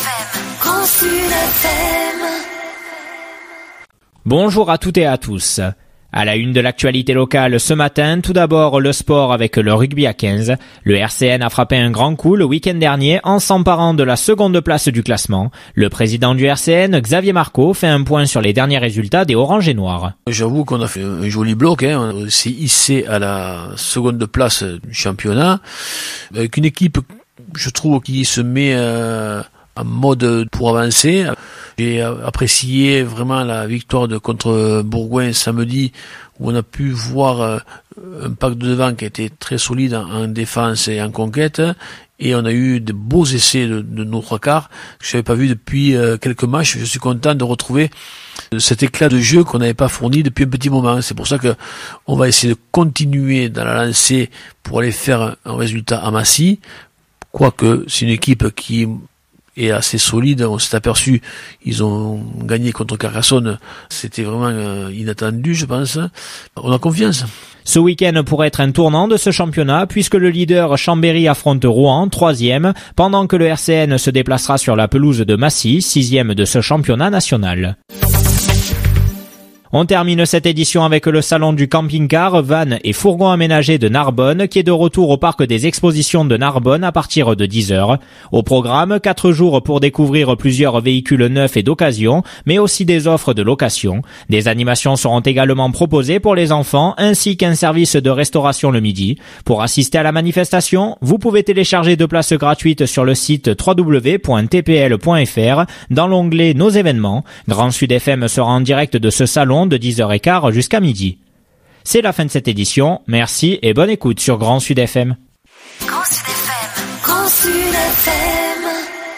Grand Sud FM. Bonjour à toutes et à tous. À la une de l'actualité locale ce matin, tout d'abord le sport avec le rugby à 15. Le RCN a frappé un grand coup le week-end dernier en s'emparant de la seconde place du classement. Le président du RCN, Xavier Marco, fait un point sur les derniers résultats des Oranges et Noirs. J'avoue qu'on a fait un joli bloc, on s'est hissé à la seconde place du championnat, avec une équipe, je trouve, qui se met en mode pour avancer. J'ai apprécié vraiment la victoire contre Bourgoin samedi, où on a pu voir un pack de devant qui a été très solide en défense et en conquête, et on a eu de beaux essais de nos trois quarts que je n'avais pas vu depuis quelques matchs. Je suis content de retrouver cet éclat de jeu qu'on n'avait pas fourni depuis un petit moment. C'est pour ça que on va essayer de continuer dans la lancée pour aller faire un résultat à Massy, quoique c'est une équipe qui est assez solide. On s'est aperçu, ils ont gagné contre Carcassonne, c'était vraiment inattendu, je pense. On a confiance. Ce week-end pourrait être un tournant de ce championnat puisque le leader Chambéry affronte Rouen, 3e, pendant que le RCN se déplacera sur la pelouse de Massy, 6e de ce championnat national. On termine cette édition avec le salon du camping-car, van et fourgon aménagé de Narbonne qui est de retour au parc des expositions de Narbonne à partir de 10h. Au programme, 4 jours pour découvrir plusieurs véhicules neufs et d'occasion, mais aussi des offres de location. Des animations seront également proposées pour les enfants ainsi qu'un service de restauration le midi. Pour assister à la manifestation, vous pouvez télécharger 2 places gratuites sur le site www.tpl.fr dans l'onglet Nos événements. Grand Sud FM sera en direct de ce salon de 10h15 jusqu'à midi. C'est la fin de cette édition. Merci et bonne écoute sur Grand Sud FM.